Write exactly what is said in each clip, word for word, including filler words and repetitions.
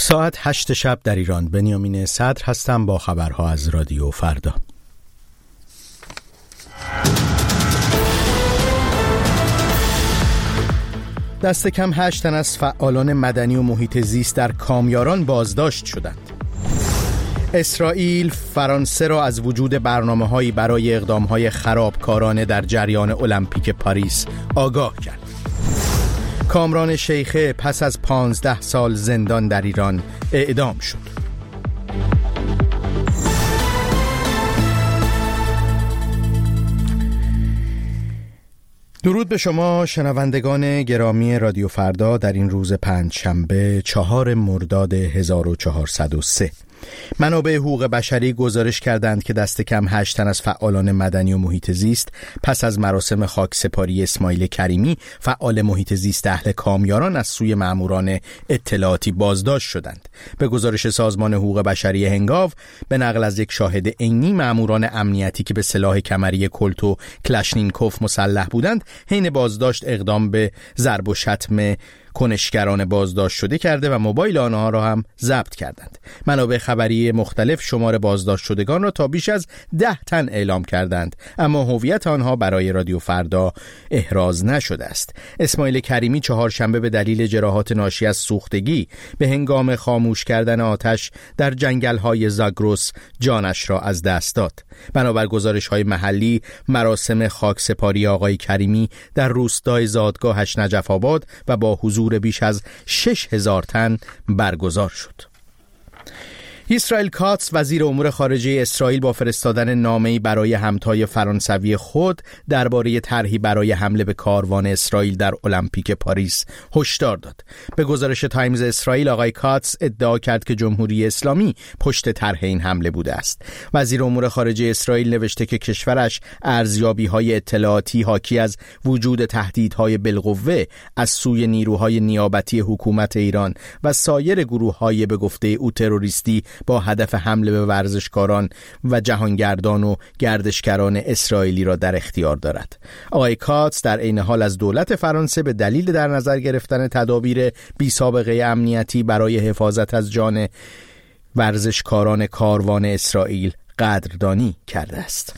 ساعت هشت شب در ایران. بنیامین صدر هستم با خبرها از رادیو فردا. دست کم هشت تن از فعالان مدنی و محیط زیست در کامیاران بازداشت شدند. اسرائیل فرانسه را از وجود برنامه‌هایی برای اقدام‌های خرابکارانه در جریان المپیک پاریس آگاه کرد. کامران شیخه پس از پانزده سال زندان در ایران اعدام شد. درود به شما شنوندگان گرامی رادیو فردا در این روز پنجشنبه چهار مرداد هزار و چهارصد و سه. منابع حقوق بشری گزارش کردند که دست کم هشت تن از فعالان مدنی و محیط زیست پس از مراسم خاکسپاری اسماعیل کریمی فعال محیط زیست اهل کامیاران از سوی ماموران اطلاعاتی بازداشت شدند. به گزارش سازمان حقوق بشری هنگاو به نقل از یک شاهد عینی، ماموران امنیتی که به سلاح کمری کلت و کلاشنیکوف مسلح بودند حین بازداشت اقدام به ضرب و شتم کنشگران بازداشت شده کرده و موبایل آنها را هم ضبط کردند. منابع خبری مختلف شمار بازداشت شدگان را تا بیش از ده تن اعلام کردند، اما هویت آنها برای رادیو فردا احراز نشده است. اسماعیل کریمی چهارشنبه به دلیل جراحات ناشی از سوختگی به هنگام خاموش کردن آتش در جنگل‌های زاگرس جانش را از دست داد. بنابر گزارش‌های محلی، مراسم خاکسپاری آقای کریمی در روستای زادگاهش نجف آباد و با حضور بیش از شش هزار تن برگزار شد. اسرائیل کاتس وزیر امور خارجه اسرائیل با فرستادن نامه‌ای برای همتای فرانسوی خود درباره طرحی برای حمله به کاروان اسرائیل در المپیک پاریس هشدار داد. به گزارش تایمز اسرائیل آقای کاتس ادعا کرد که جمهوری اسلامی پشت طرح این حمله بوده است. وزیر امور خارجه اسرائیل نوشته که کشورش ارزیابی‌های اطلاعاتی حاکی از وجود تهدیدهای بالقوه از سوی نیروهای نیابتی حکومت ایران و سایر گروه‌های به گفته او تروریستی با هدف حمله به ورزشکاران و جهانگردان و گردشگران اسرائیلی را در اختیار دارد. آقای کاتس در عین حال از دولت فرانسه به دلیل در نظر گرفتن تدابیر بی سابقه امنیتی برای حفاظت از جان ورزشکاران کاروان اسرائیل قدردانی کرده است.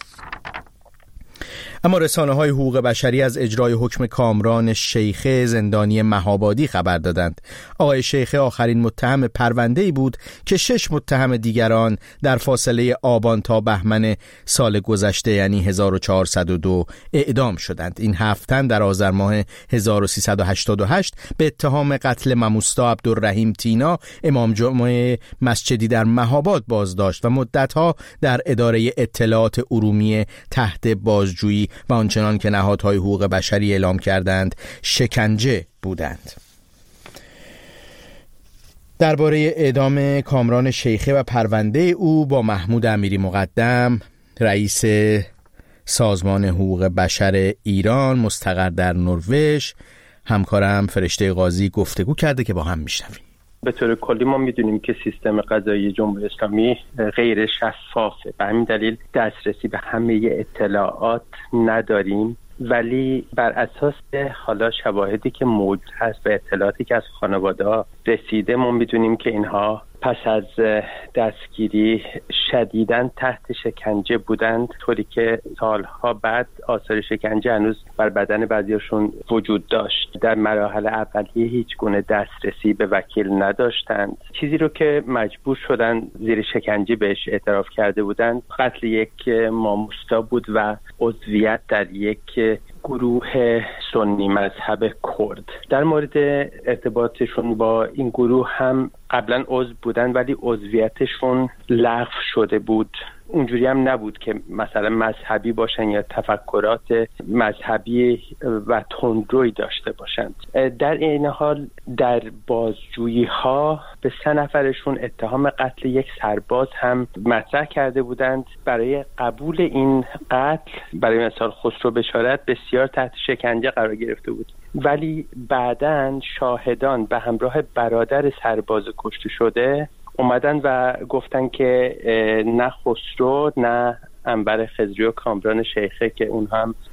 اما رسانه‌های حقوق بشری از اجرای حکم کامران شیخه زندانی مهابادی خبر دادند. آقای شیخه آخرین متهم پرونده‌ای بود که شش متهم دیگران در فاصله آبان تا بهمن سال گذشته یعنی هزار و چهارصد و دو اعدام شدند. این هفت تن در آذر ماه هزار و سیصد و هشتاد و هشت به اتهام قتل مموستا عبدالرحیم تینا امام جمعه مسجدی در مهاباد بازداشت و مدت‌ها در اداره اطلاعات ارومیه تحت بازجویی و آنچنان که نهادهای حقوق بشری اعلام کردند شکنجه بودند. درباره اعدام کامران شیخه و پرونده او با محمود امیری مقدم، رئیس سازمان حقوق بشر ایران مستقر در نروژ، همکارم فرشته قاضی گفتگو کرده که با هم میشنویم. به طور کلی ما میدونیم که سیستم قضایی جمهوری اسلامی غیر شفافه، به همین دلیل دسترسی به همه اطلاعات نداریم، ولی بر اساس حالا شواهدی که موجود هست و اطلاعاتی که از خانواده‌ها رسیده ما میدونیم که اینها پس از دستگیری شدیداً تحت شکنجه بودند، طوری که سالها بعد آثار شکنجه هنوز بر بدن بعضیاشون وجود داشت. در مراحل اولیه هیچ گونه دسترسی به وکیل نداشتند. چیزی رو که مجبور شدن زیر شکنجه بهش اعتراف کرده بودند قتل یک ماموستا بود و عضویت در یک گروه سنی مذهب کرد. در مورد ارتباطشون با این گروه هم قبلا عضو بودن ولی عضویتشون لغو شده بود. اونجوری هم نبود که مثلا مذهبی باشن یا تفکرات مذهبی و تندروی داشته باشند. در این حال در بازجویی ها به سه نفرشون اتهام قتل یک سرباز هم مطرح کرده بودند. برای قبول این قتل برای مثال خسرو بشارت بسیار تحت شکنجه قرار گرفته بود، ولی بعداً شاهدان به همراه برادر سرباز کشته شده اومدن و گفتن که نه خسرو نه انبر خضری و کامران شیخه که اون هم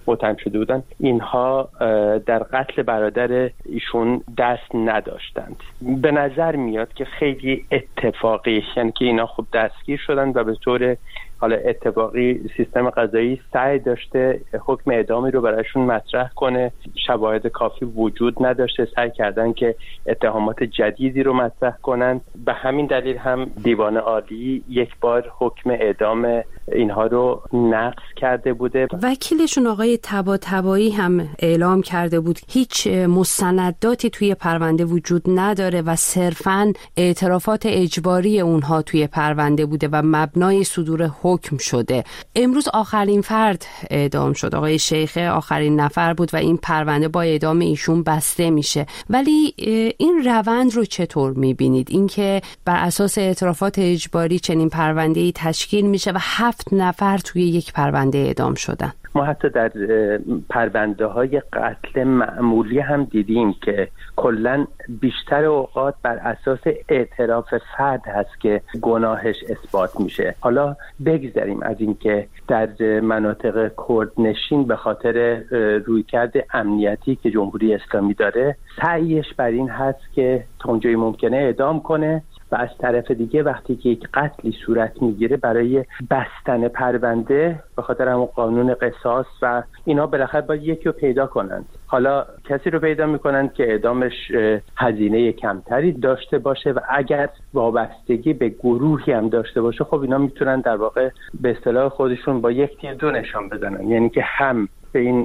متهم شده بودن، اینها در قتل برادر ایشون دست نداشتند. به نظر میاد که خیلی اتفاقی، یعنی که اینا خوب دستگیر شدن و به طور حالا اتفاقی سیستم قضایی سعی داشته حکم اعدامی رو برایشون مطرح کنه، شواهد کافی وجود نداشته، سعی کردن که اتهامات جدیدی رو مطرح کنن. به همین دلیل هم دیوان عالی یک بار حکم اعدام اینها رو نقض کرده بوده. وکیلشون آقای طباطبایی هم اعلام کرده بود هیچ مستنداتی توی پرونده وجود نداره و صرفاً اعترافات اجباری اونها توی پرونده بوده و مبنای صدور حکم شده. امروز آخرین فرد اعدام شد، آقای شیخه آخرین نفر بود و این پرونده با اعدام ایشون بسته میشه. ولی این روند رو چطور میبینید؟ اینکه بر اساس اعترافات اجباری چنین پرونده‌ای تشکیل میشه و هفت نفر توی یک پرونده اعدام شدن. ما حتی در پرونده های قتل معمولی هم دیدیم که کلن بیشتر اوقات بر اساس اعتراف فرد هست که گناهش اثبات میشه. حالا بگذاریم از اینکه در مناطق کردنشین به خاطر رویکرد امنیتی که جمهوری اسلامی داره سعیش بر این هست که تا اونجایی ممکنه اعدام کنه و از طرف دیگه وقتی که یک قتلی صورت میگیره برای بستن پرونده به خاطر همون قانون قصاص و اینا بالاخره باید یکی رو پیدا کنند. حالا کسی رو پیدا میکنن که اعدامش هزینه کمتری داشته باشه و اگر وابستگی به گروهی هم داشته باشه خب اینا میتونن در واقع به اصطلاح خودشون با یک تیر دو نشان بزنن، یعنی که هم به این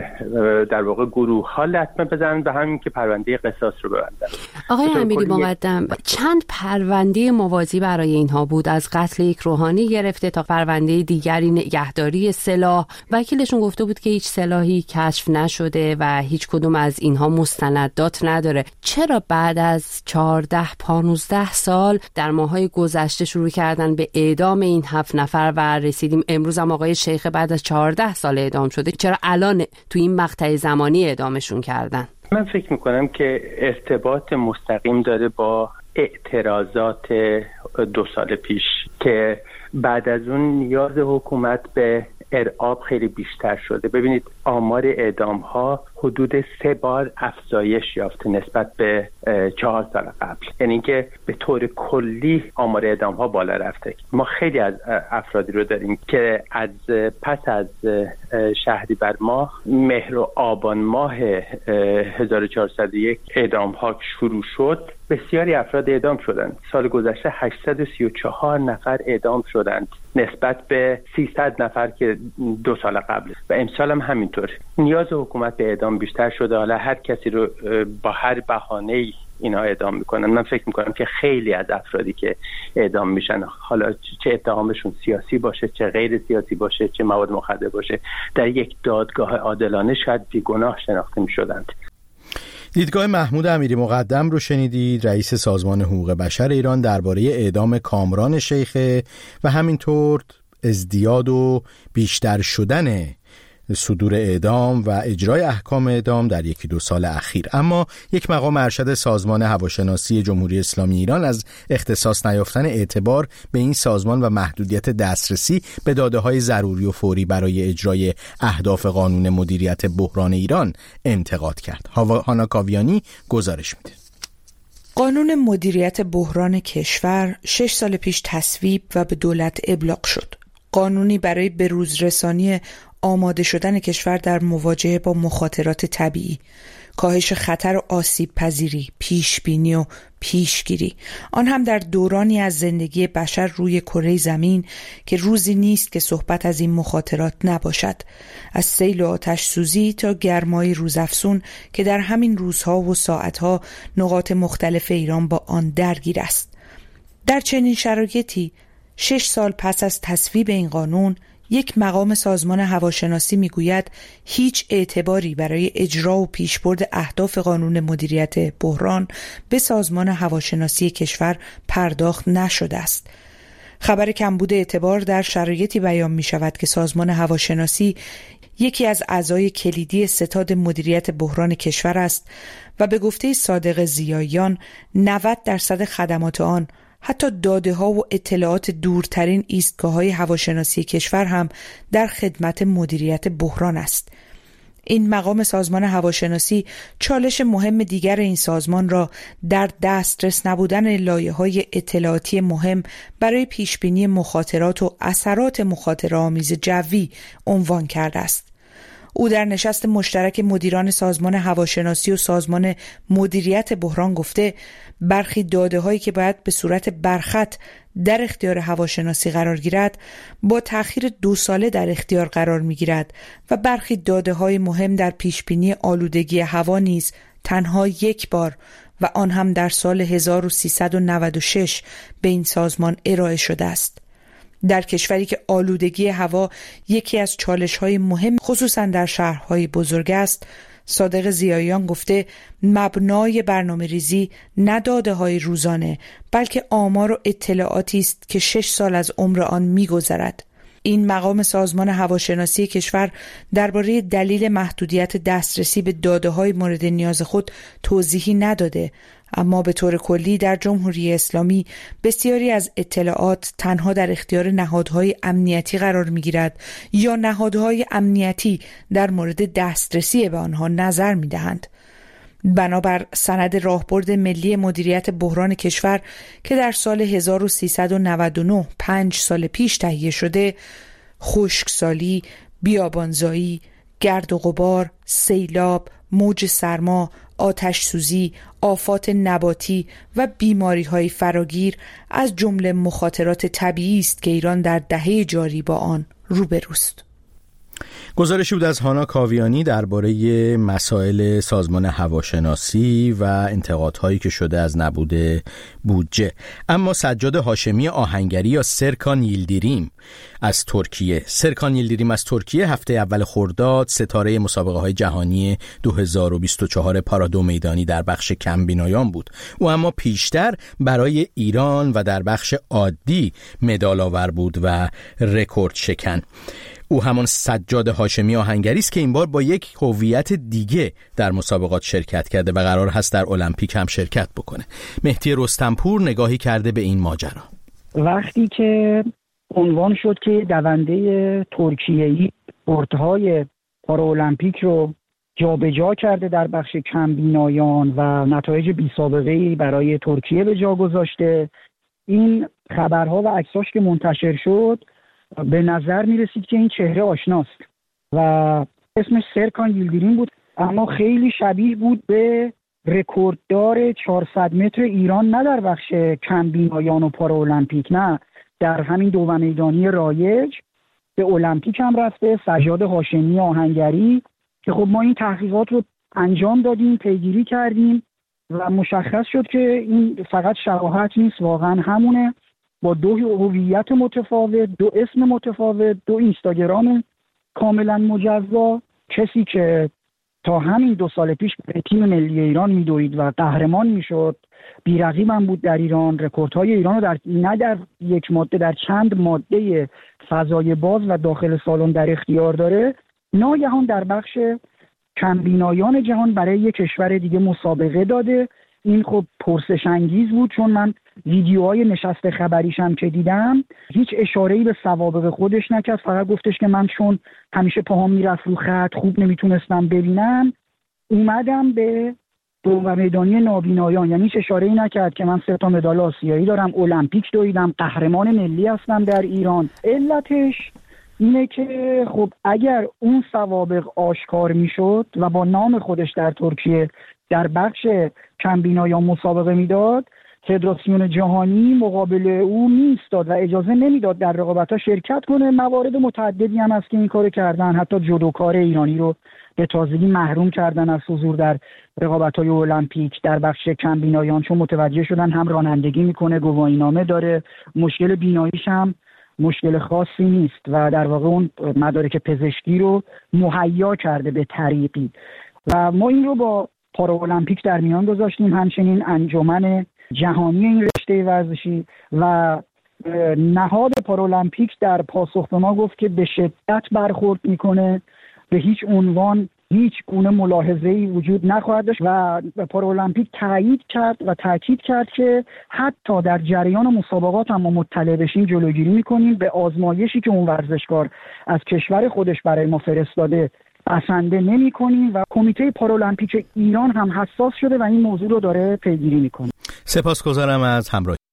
در واقع گروه ها لطمه بزنن و همین که پرونده قصاص رو ببندن. آقای امیری مقدم، چند پرونده موازی برای اینها بود؟ از قتل یک روحانی گرفته تا پرونده دیگری نگهداری سلاح. وکیلشون گفته بود که هیچ سلاحی کشف نشده و هیچ کدوم از اینها مستندات نداره. چرا بعد از چهارده پانزده سال در ماهای گذشته شروع کردن به اعدام این هفت نفر و رسیدیم امروز هم آقای شیخ بعد از چهارده سال اعدام شده؟ چرا الان تو این مقطع زمانی اعدامشون کردن؟ من فکر میکنم که ارتباط مستقیم داره با اعتراضات دو سال پیش که بعد از اون نیاز حکومت به ارعاب خیلی بیشتر شده. ببینید آمار اعدام ها حدود سه بار افزایش یافته نسبت به چهار سال قبل، یعنی که به طور کلی آمار اعدام ها بالا رفته. ما خیلی از افرادی رو داریم که از پس از شهریور ماه مهر و آبان ماه هزار و چهارصد و یک اعدام ها شروع شد، بسیاری افراد اعدام شدند. سال گذشته هشتصد و سی و چهار نفر اعدام شدند نسبت به سیصد نفر که دو سال قبل و امسال هم همینطور. نیاز حکومت به اعدام بیشتر شده. حالا هر کسی رو با هر بهانه‌ای اینا اعدام میکنن. من فکر میکنم که خیلی از افرادی که اعدام میشن، حالا چه اتهامشون سیاسی باشه چه غیر سیاسی باشه چه مواد مخدر باشه، در یک دادگاه عادلانه شاید بیگناه شناخته میشدند. دیدگاه محمود امیری مقدم رو شنیدید، رئیس سازمان حقوق بشر ایران درباره اعدام کامران شیخه و همینطور ازدیاد و بیشتر شدن صدور اعدام و اجرای احکام اعدام در یکی دو سال اخیر. اما یک مقام ارشد سازمان هواشناسی جمهوری اسلامی ایران از اختصاص نیافتن اعتبار به این سازمان و محدودیت دسترسی به داده‌های ضروری و فوری برای اجرای اهداف قانون مدیریت بحران ایران انتقاد کرد. هانا کاویانی گزارش میده. قانون مدیریت بحران کشور شش سال پیش تصویب و به دولت ابلاغ شد. قانونی برای بروزرسانی آماده شدن کشور در مواجهه با مخاطرات طبیعی، کاهش خطر و آسیب پذیری، پیشبینی و پیشگیری، آن هم در دورانی از زندگی بشر روی کره زمین که روزی نیست که صحبت از این مخاطرات نباشد، از سیل و آتش سوزی تا گرمای روزافزون که در همین روزها و ساعتها نقاط مختلف ایران با آن درگیر است. در چنین شرایطی شش سال پس از تصویب این قانون، یک مقام سازمان هواشناسی میگوید هیچ اعتباری برای اجرا و پیشبرد اهداف قانون مدیریت بحران به سازمان هواشناسی کشور پرداخت نشده است. خبر کمبود اعتبار در شرایطی بیان می شود که سازمان هواشناسی یکی از اعضای کلیدی ستاد مدیریت بحران کشور است و به گفته صادق ضیاییان نود درصد خدمات آن حتی داده ها و اطلاعات دورترین ایستگاه های هواشناسی کشور هم در خدمت مدیریت بحران است. این مقام سازمان هواشناسی چالش مهم دیگر این سازمان را در دسترس نبودن لایه‌های اطلاعاتی مهم برای پیشبینی مخاطرات و اثرات مخاطره‌آمیز جوی عنوان کرده است. او در نشست مشترک مدیران سازمان هواشناسی و سازمان مدیریت بحران گفته برخی داده هایی که باید به صورت برخط در اختیار هواشناسی قرار گیرد با تأخیر دو ساله در اختیار قرار می گیرد و برخی داده های مهم در پیشبینی آلودگی هوا نیز تنها یک بار و آن هم در سال هزار و سیصد و نود و شش به این سازمان ارائه شده است. در کشوری که آلودگی هوا یکی از چالش‌های مهم خصوصا در شهرهای بزرگ است، صادق ضیاییان گفته مبنای برنامه ریزی نه داده‌های روزانه بلکه آمار و اطلاعاتی است که شش سال از عمر آن می‌گذرد. این مقام سازمان هواشناسی کشور درباره دلیل محدودیت دسترسی به داده‌های مورد نیاز خود توضیحی نداده، اما به طور کلی در جمهوری اسلامی بسیاری از اطلاعات تنها در اختیار نهادهای امنیتی قرار می‌گیرد یا نهادهای امنیتی در مورد دسترسی به آنها نظر می‌دهند. بنابر سند راهبرد ملی مدیریت بحران کشور که در سال هزار و سیصد و نود و نه پنج سال پیش تهیه شده، خشکسالی، بیابانزایی، گرد و غبار، سیلاب، موج سرما، آتش سوزی، آفات نباتی و بیماری‌های فراگیر از جمله مخاطرات طبیعی است که ایران در دهه جاری با آن روبروست. گزارشی بود از هانا کاویانی درباره مسائل سازمان هواشناسی و انتقادهایی که شده از نبود بودجه. اما سجاد هاشمی آهنگری یا سرکان ییلدیریم از ترکیه سرکان ییلدیریم از ترکیه هفته اول خرداد ستاره مسابقه های جهانی دو هزار و بیست و چهار پارادو میدانی در بخش کمبینایان بود. او اما پیشتر برای ایران و در بخش عادی مدال آور بود و رکورد شکن. او همان سجاد هاشمی آهنگری است که این بار با یک هویت دیگه در مسابقات شرکت کرده و قرار هست در المپیک هم شرکت بکنه. مهدی رستمپور نگاهی کرده به این ماجرا. وقتی که عنوان شد که دونده ترکیه‌ای بردهای پارالمپیک رو جابجا کرده در بخش کمبینایان و نتایج بی سابقه‌ای برای ترکیه به جا گذاشته، این خبرها و عکساش که منتشر شد به نظر می رسید که این چهره آشناست و اسمش سرکان ییلدیریم بود، اما خیلی شبیه بود به رکورددار چهارصد متر ایران، نه در بخش کمبینایان و پارالمپیک، نه در همین دو میدانی رایج به المپیک هم رفته، سجاد هاشمی آهنگری، که خب ما این تحقیقات رو انجام دادیم، پیگیری کردیم و مشخص شد که این فقط شباهت نیست، واقعا همونه، با دو هویت متفاوت، دو اسم متفاوت، دو اینستاگرام کاملا مجزا. کسی که تا همین دو سال پیش به تیم ملی ایران میدوید و قهرمان میشد، بی‌رقیبم بود در ایران، رکوردهای ایران رو در نه در یک ماده، در چند ماده فضای باز و داخل سالن در اختیار داره، ناگهان در بخش کمبینایان جهان برای یک کشور دیگه مسابقه داده. این خب پرسش انگیز بود، چون من ویدیوهای نشست خبریشم که دیدم هیچ اشاره‌ای به سوابق خودش نکرد، فقط گفتش که من چون همیشه پاهم میرفت رو خط خوب نمیتونستم ببینم، اومدم به دو میدانی نابینایان، یعنی هیچ اشاره‌ای نکرد که من سه تا مدال آسیایی دارم، المپیک دویدم، قهرمان ملی هستم در ایران. علتش اینه که خب اگر اون سوابق آشکار میشد و با نام خودش در ترکیه در بخش کمبینایان مسابقه میداد، فدراسیون جهانی مقابل او میستاد و اجازه نمیداد در رقابت‌ها شرکت کنه. موارد متعددی هم هست که این کارو کردن، حتی جودوکار ایرانی رو به تازگی محروم کردن از حضور در رقابت‌های المپیک در بخش کمبینایان، چون متوجه شدن هم رانندگی میکنه، گواهینامه داره، مشکل بیناییش هم مشکل خاصی نیست و در واقع اون مدارک پزشکی رو مهیا کرده به طریقی. و ما این رو با پارالمپیک در میان گذاشتیم، همچنین انجمن جهانی این رشته ورزشی، و نهاد پارالمپیک در پاسخ به ما گفت که به شدت برخورد میکنه، به هیچ عنوان هیچ گونه ملاحظه‌ای وجود نخواهد داشت و پارالمپیک تایید کرد و تاکید کرد که حتی در جریان مسابقات هم ما مطلع بشیم جلوگیری می‌کنیم، به آزمایشی که اون ورزشکار از کشور خودش برای ما فرستاده بسنده نمی‌کنیم و کمیته پارالمپیک ایران هم حساس شده و این موضوع رو داره پیگیری می‌کنه. سپاسگزارم از همراهی.